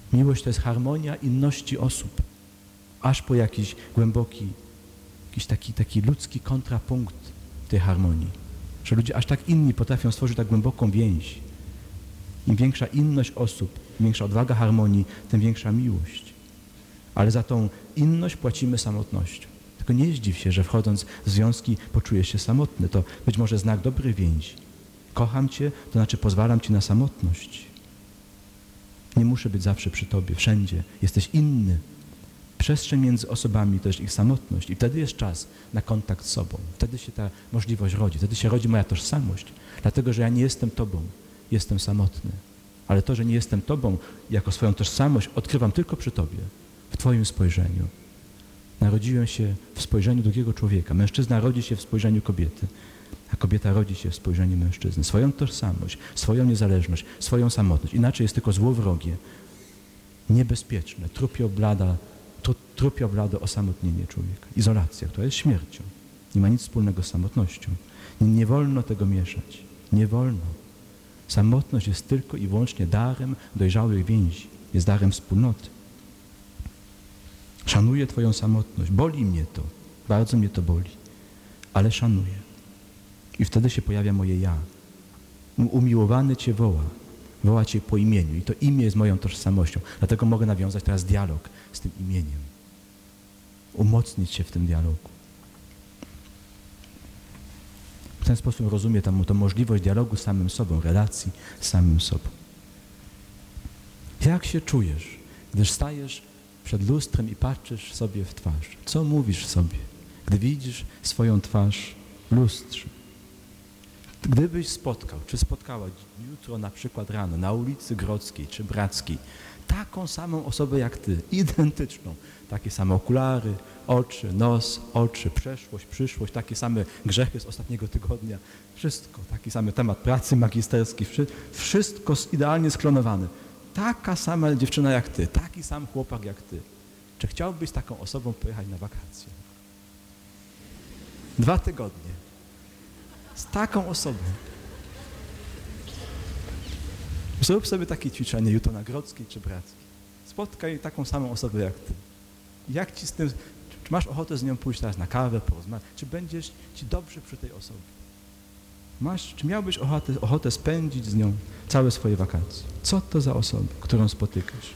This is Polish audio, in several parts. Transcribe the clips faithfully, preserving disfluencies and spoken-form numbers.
Miłość to jest harmonia inności osób, aż po jakiś głęboki, jakiś taki, taki ludzki kontrapunkt tej harmonii. Że ludzie aż tak inni potrafią stworzyć tak głęboką więź. Im większa inność osób, im większa odwaga harmonii, tym większa miłość. Ale za tą inność płacimy samotnością. Tylko nie zdziw się, że wchodząc w związki poczujesz się samotny. To być może znak dobrej więzi. Kocham Cię, to znaczy pozwalam Ci na samotność. Nie muszę być zawsze przy Tobie, wszędzie. Jesteś inny. Przestrzeń między osobami to jest ich samotność. I wtedy jest czas na kontakt z sobą. Wtedy się ta możliwość rodzi. Wtedy się rodzi moja tożsamość. Dlatego, że ja nie jestem Tobą. Jestem samotny. Ale to, że nie jestem Tobą, jako swoją tożsamość odkrywam tylko przy Tobie. W Twoim spojrzeniu. Narodziłem się w spojrzeniu drugiego człowieka. Mężczyzna rodzi się w spojrzeniu kobiety, a kobieta rodzi się w spojrzeniu mężczyzny. Swoją tożsamość, swoją niezależność, swoją samotność. Inaczej jest tylko złowrogie, niebezpieczne, trupio-blada, tru, trupio-blade osamotnienie człowieka. Izolacja, która jest śmiercią. Nie ma nic wspólnego z samotnością. Nie, nie wolno tego mieszać. Nie wolno. Samotność jest tylko i wyłącznie darem dojrzałych więzi. Jest darem wspólnoty. Szanuję Twoją samotność. Boli mnie to. Bardzo mnie to boli. Ale szanuję. I wtedy się pojawia moje ja. Umiłowany Cię woła. Woła Cię po imieniu. I to imię jest moją tożsamością. Dlatego mogę nawiązać teraz dialog z tym imieniem. Umocnić się w tym dialogu. W ten sposób rozumie tam tę możliwość dialogu z samym sobą, relacji z samym sobą. Jak się czujesz, gdyż stajesz przed lustrem i patrzysz sobie w twarz? Co mówisz sobie, gdy widzisz swoją twarz w lustrze? Gdybyś spotkał, czy spotkała jutro na przykład rano na ulicy Grodzkiej czy Brackiej taką samą osobę jak Ty, identyczną, takie same okulary, oczy, nos, oczy, przeszłość, przyszłość, takie same grzechy z ostatniego tygodnia, wszystko, taki sam temat pracy magisterskiej, wszystko idealnie sklonowane. Taka sama dziewczyna jak Ty, taki sam chłopak jak Ty. Czy chciałbyś z taką osobą pojechać na wakacje? Dwa tygodnie. Z taką osobą. Zrób sobie takie ćwiczenie jutro na Grodzkiej czy Brackiej. Spotkaj taką samą osobę jak Ty. Jak Ci z tym, czy masz ochotę z nią pójść teraz na kawę, porozmawiać? Czy będziesz Ci dobrze przy tej osobie? Masz, czy miałbyś ochotę, ochotę spędzić z nią całe swoje wakacje? Co to za osoba, którą spotykasz?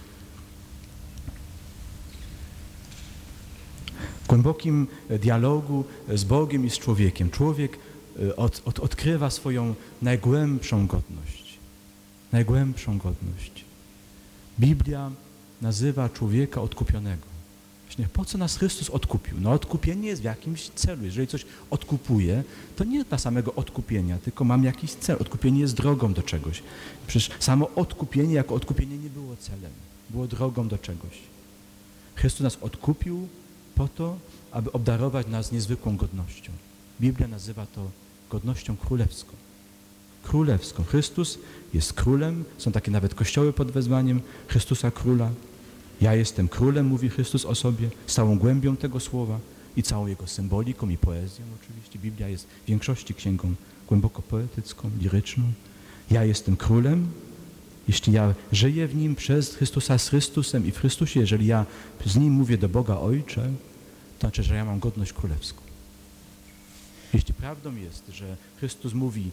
W głębokim dialogu z Bogiem i z człowiekiem człowiek od, od, odkrywa swoją najgłębszą godność. Najgłębszą godność. Biblia nazywa człowieka odkupionego. Właśnie po co nas Chrystus odkupił? No odkupienie jest w jakimś celu. Jeżeli coś odkupuję, to nie dla samego odkupienia, tylko mam jakiś cel. Odkupienie jest drogą do czegoś. Przecież samo odkupienie jako odkupienie nie było celem. Było drogą do czegoś. Chrystus nas odkupił po to, aby obdarować nas niezwykłą godnością. Biblia nazywa to godnością królewską. Królewską. Chrystus jest królem. Są takie nawet kościoły pod wezwaniem Chrystusa Króla. Ja jestem królem, mówi Chrystus o sobie, z całą głębią tego słowa i całą jego symboliką i poezją oczywiście. Biblia jest w większości księgą głęboko poetycką, liryczną. Ja jestem królem, jeśli ja żyję w Nim przez Chrystusa z Chrystusem i w Chrystusie, jeżeli ja z Nim mówię do Boga Ojcze, to znaczy, że ja mam godność królewską. Jeśli prawdą jest, że Chrystus mówi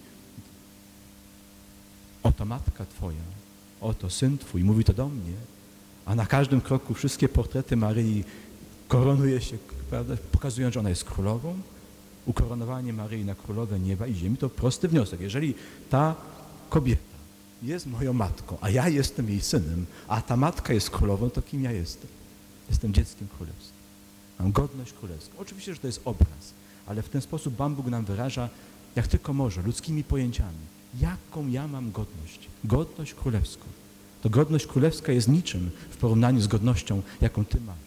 oto matka Twoja, oto syn Twój, mówi to do mnie, a na każdym kroku wszystkie portrety Maryi koronuje się, prawda, pokazują, że ona jest królową. Ukoronowanie Maryi na królowę nieba i ziemi to prosty wniosek. Jeżeli ta kobieta jest moją matką, a ja jestem jej synem, a ta matka jest królową, to kim ja jestem? Jestem dzieckiem królewskim. Mam godność królewską. Oczywiście, że to jest obraz, ale w ten sposób Pan Bóg nam wyraża, jak tylko może, ludzkimi pojęciami, jaką ja mam godność. Godność królewską. To godność królewska jest niczym w porównaniu z godnością, jaką Ty masz.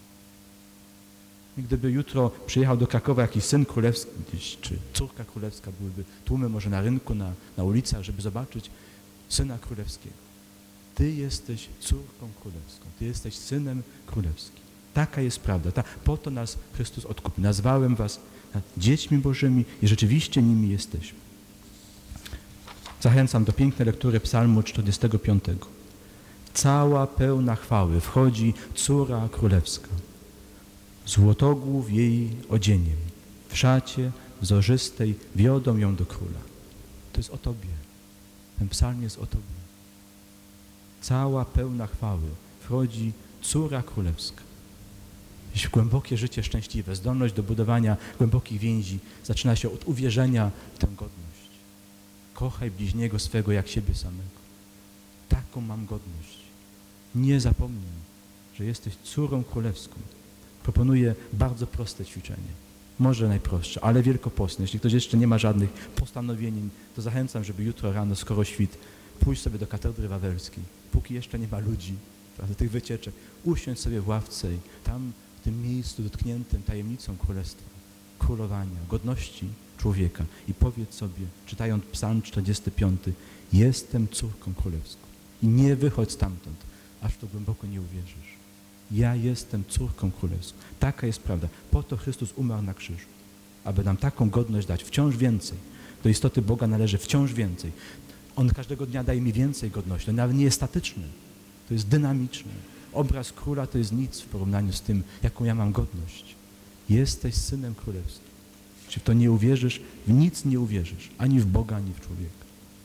I gdyby jutro przyjechał do Krakowa jakiś syn królewski, gdzieś, czy córka królewska, byłyby tłumy może na rynku, na, na ulicach, żeby zobaczyć syna królewskiego. Ty jesteś córką królewską, Ty jesteś synem królewskim. Taka jest prawda. Ta, po to nas Chrystus odkupił. Nazwałem was dziećmi Bożymi i rzeczywiście nimi jesteśmy. Zachęcam do pięknej lektury Psalmu czterdziestego piątego. Cała pełna chwały wchodzi córa królewska. Złotogłów jej odzieniem, w szacie wzorzystej wiodą ją do króla. To jest o Tobie. Ten psalm jest o Tobie. Cała pełna chwały wchodzi córa królewska. Jeśli głębokie życie szczęśliwe, zdolność do budowania głębokich więzi zaczyna się od uwierzenia w tę godność. Kochaj bliźniego swego jak siebie samego. Taką mam godność. Nie zapomnij, że jesteś córą królewską. Proponuję bardzo proste ćwiczenie. Może najprostsze, ale wielkopostne. Jeśli ktoś jeszcze nie ma żadnych postanowień, to zachęcam, żeby jutro rano, skoro świt, pójść sobie do katedry wawelskiej, póki jeszcze nie ma ludzi, prawda, tych wycieczek, usiąść sobie w ławce i tam w tym miejscu dotkniętym tajemnicą królestwa, królowania, godności człowieka i powiedz sobie, czytając psalm czterdziesty piąty, jestem córką królewską i nie wychodź stamtąd, aż w to głęboko nie uwierzysz. Ja jestem córką królewską. Taka jest prawda. Po to Chrystus umarł na krzyżu, aby nam taką godność dać, wciąż więcej. Do istoty Boga należy wciąż więcej. On każdego dnia daje mi więcej godności. On nawet nie jest statyczny. To jest dynamiczne. Obraz króla to jest nic w porównaniu z tym, jaką ja mam godność. Jesteś synem królewskim. Jeśli w to nie uwierzysz, w nic nie uwierzysz. Ani w Boga, ani w człowieka.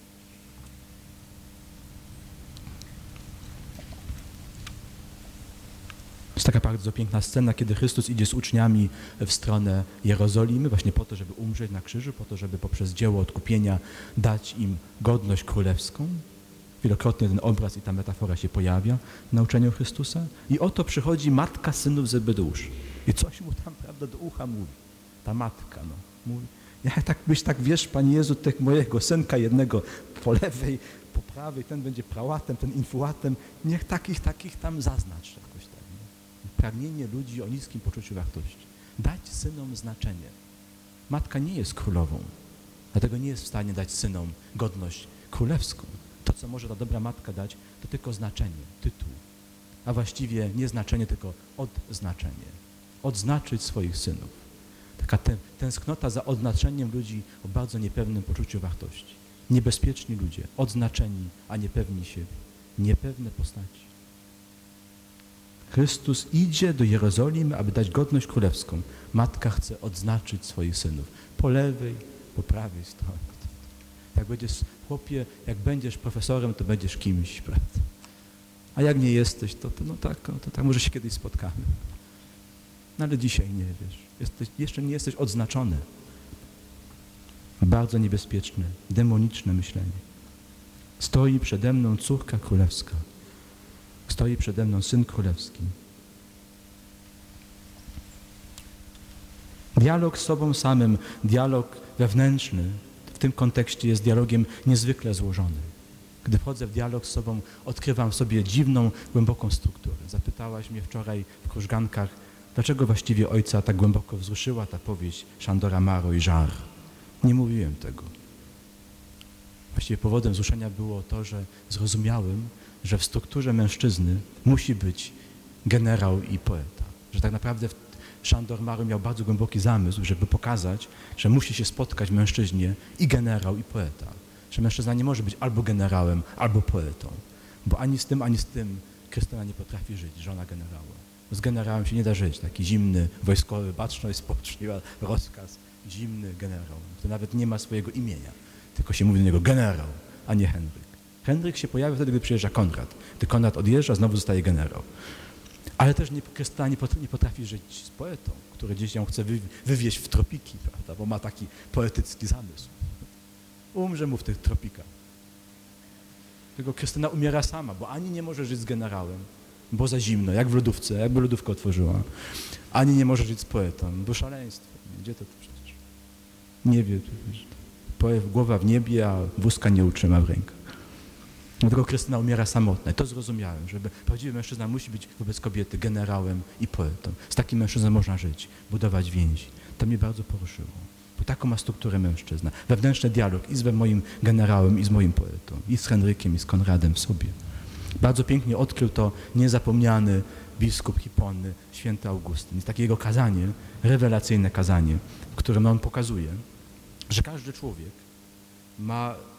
Jest taka bardzo piękna scena, kiedy Chrystus idzie z uczniami w stronę Jerozolimy, właśnie po to, żeby umrzeć na krzyżu, po to, żeby poprzez dzieło odkupienia dać im godność królewską. Wielokrotnie ten obraz i ta metafora się pojawia w nauczaniu Chrystusa. I oto przychodzi matka synów Zebedeuszy. I coś mu tam, prawda, do ucha mówi. Ta matka, no, mówi, jak tak byś tak wiesz, Panie Jezu, tych mojego synka jednego po lewej, po prawej, ten będzie prałatem, ten infułatem, niech takich, takich tam zaznacz jakoś tak. Nie? Pragnienie ludzi o niskim poczuciu wartości. Dać synom znaczenie. Matka nie jest królową, dlatego nie jest w stanie dać synom godność królewską. To, co może ta dobra matka dać, to tylko znaczenie, tytuł, a właściwie nie znaczenie, tylko odznaczenie. Odznaczyć swoich synów. Taka ten, tęsknota za odznaczeniem ludzi o bardzo niepewnym poczuciu wartości. Niebezpieczni ludzie, odznaczeni, a niepewni siebie. Niepewne postaci. Chrystus idzie do Jerozolimy, aby dać godność królewską. Matka chce odznaczyć swoich synów. Po lewej, po prawej stronie. Jak będziesz, chłopie, jak będziesz profesorem, to będziesz kimś, prawda? A jak nie jesteś, to, to no tak, no to tak może się kiedyś spotkamy. No ale dzisiaj nie, wiesz. Jesteś, jeszcze nie jesteś odznaczony. Bardzo niebezpieczne, demoniczne myślenie. Stoi przede mną córka królewska. Stoi przede mną syn królewski. Dialog z sobą samym, dialog wewnętrzny, w tym kontekście jest dialogiem niezwykle złożonym. Gdy wchodzę w dialog z sobą, odkrywam w sobie dziwną, głęboką strukturę. Zapytałaś mnie wczoraj w Krużgankach, dlaczego właściwie ojca tak głęboko wzruszyła ta powieść Szandora Maro i Żar. Nie mówiłem tego. Właściwie powodem wzruszenia było to, że zrozumiałem, że w strukturze mężczyzny musi być generał i poeta. Że tak naprawdę Szandor Maro miał bardzo głęboki zamysł, żeby pokazać, że musi się spotkać w mężczyźnie i generał, i poeta. Że mężczyzna nie może być albo generałem, albo poetą. Bo ani z tym, ani z tym Krystyna nie potrafi żyć, żona generała. Z generałem się nie da żyć. Taki zimny, wojskowy, baczność, spoczniwa, rozkaz, zimny generał. To nawet nie ma swojego imienia, tylko się mówi do niego generał, a nie Henryk. Henryk się pojawia wtedy, gdy przyjeżdża Konrad. Gdy Konrad odjeżdża, znowu zostaje generał. Ale też nie, Krystyna nie potrafi, nie potrafi żyć z poetą, który gdzieś ją chce wy, wywieźć w tropiki, prawda, bo ma taki poetycki zamysł. Umrze mu w tych tropikach. Tylko Krystyna umiera sama, bo ani nie może żyć z generałem, bo za zimno, jak w lodówce, jakby lodówkę otworzyła. Ani nie może żyć z poetą, bo szaleństwo. Gdzie to przecież? Nie wie. Głowa w niebie, a wózka nie utrzyma w rękach. Dlatego Krystyna umiera samotna. I to zrozumiałem, że prawdziwy mężczyzna musi być wobec kobiety generałem i poetą. Z takim mężczyzną można żyć, budować więzi. To mnie bardzo poruszyło. Bo taką ma strukturę mężczyzna. Wewnętrzny dialog i z moim generałem, i z moim poetą, i z Henrykiem, i z Konradem w sobie. Bardzo pięknie odkrył to niezapomniany biskup Hipony, święty Augustyn. Jest takie jego kazanie, rewelacyjne kazanie, w którym on pokazuje, że każdy człowiek ma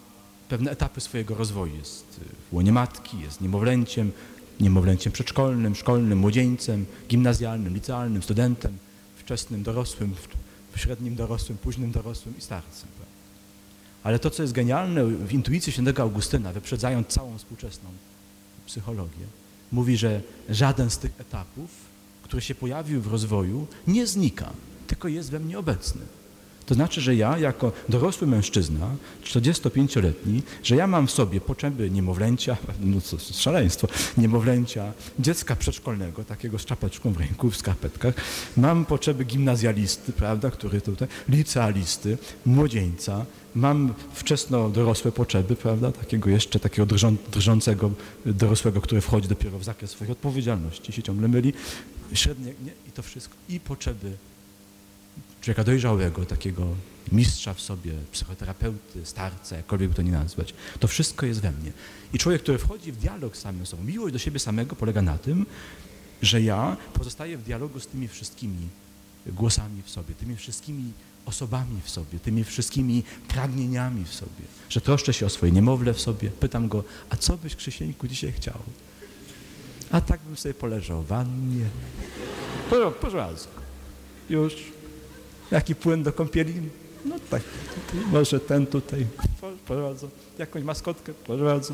pewne etapy swojego rozwoju. Jest w łonie matki, jest niemowlęciem, niemowlęciem przedszkolnym, szkolnym, młodzieńcem, gimnazjalnym, licealnym, studentem, wczesnym dorosłym, w średnim dorosłym, późnym dorosłym i starcem. Ale to, co jest genialne w intuicji świętego Augustyna, wyprzedzając całą współczesną psychologię, mówi, że żaden z tych etapów, który się pojawił w rozwoju, nie znika, tylko jest we mnie obecny. To znaczy, że ja jako dorosły mężczyzna, czterdziestopięcioletni, że ja mam w sobie potrzeby niemowlęcia, no co, szaleństwo, niemowlęcia, dziecka przedszkolnego, takiego z czapeczką w ręku, w skarpetkach, mam potrzeby gimnazjalisty, prawda, który tutaj, licealisty, młodzieńca, mam wczesno dorosłe potrzeby, prawda, takiego jeszcze takiego drżą, drżącego dorosłego, który wchodzi dopiero w zakres swoich odpowiedzialności, się ciągle myli, średnie, nie, i to wszystko, i potrzeby człowieka dojrzałego, takiego mistrza w sobie, psychoterapeuty, starca, jakkolwiek by to nie nazwać. To wszystko jest we mnie. I człowiek, który wchodzi w dialog z samym sobą, miłość do siebie samego polega na tym, że ja pozostaję w dialogu z tymi wszystkimi głosami w sobie, tymi wszystkimi osobami w sobie, tymi wszystkimi pragnieniami w sobie, że troszczę się o swoje niemowlę w sobie, pytam go, a co byś, Krzysieńku, dzisiaj chciał? A tak bym sobie poleżał w wannie. Proszę, proszę bardzo. Już. Jaki płyn do kąpieli? No tak, tutaj, może ten tutaj, proszę bardzo. Jakąś maskotkę, proszę bardzo.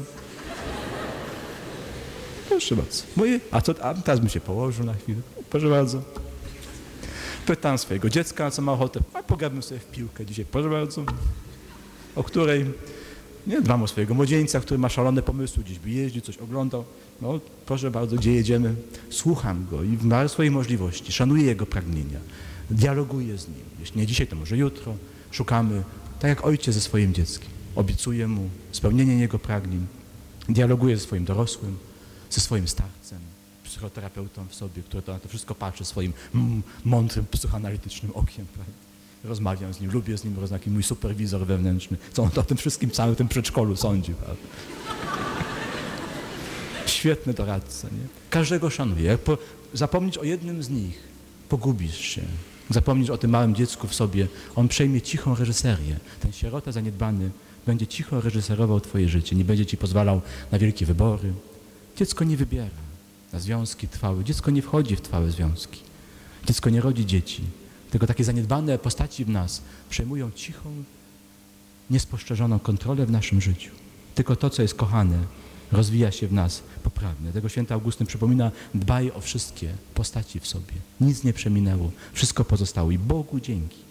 Proszę bardzo. Moje, a, co, a teraz bym się położył na chwilę, proszę bardzo. Pytam swojego dziecka, co ma ochotę, a pograłbym sobie w piłkę dzisiaj, proszę bardzo. O której, nie, dbam o swojego młodzieńca, który ma szalone pomysły, gdzieś by jeździł, coś oglądał. No, proszę bardzo, gdzie jedziemy? Słucham go i w miarę swojej możliwości, szanuję jego pragnienia. Dialoguję z nim. Jeśli nie dzisiaj, to może jutro. Szukamy, tak jak ojciec ze swoim dzieckiem. Obiecuję mu spełnienie jego pragnień. Dialoguję ze swoim dorosłym, ze swoim starcem, psychoterapeutą w sobie, który to na to wszystko patrzy swoim mm, mądrym, psychoanalitycznym okiem. Prawda? Rozmawiam z nim, lubię z nim rozmawiać, mój superwizor wewnętrzny, co on o tym wszystkim, całym tym przedszkolu sądzi. Prawda? Świetny doradca. Nie? Każdego szanuję. Jak po, zapomnieć o jednym z nich, pogubisz się. Zapomnisz o tym małym dziecku w sobie, on przejmie cichą reżyserię. Ten sierota zaniedbany będzie cicho reżyserował twoje życie, nie będzie ci pozwalał na wielkie wybory. Dziecko nie wybiera na związki trwałe, dziecko nie wchodzi w trwałe związki. Dziecko nie rodzi dzieci, tylko takie zaniedbane postaci w nas przejmują cichą, niespostrzeżoną kontrolę w naszym życiu. Tylko to, co jest kochane, rozwija się w nas poprawnie. Dlatego święty Augustyn przypomina, dbaj o wszystkie postaci w sobie. Nic nie przeminęło, wszystko pozostało i Bogu dzięki.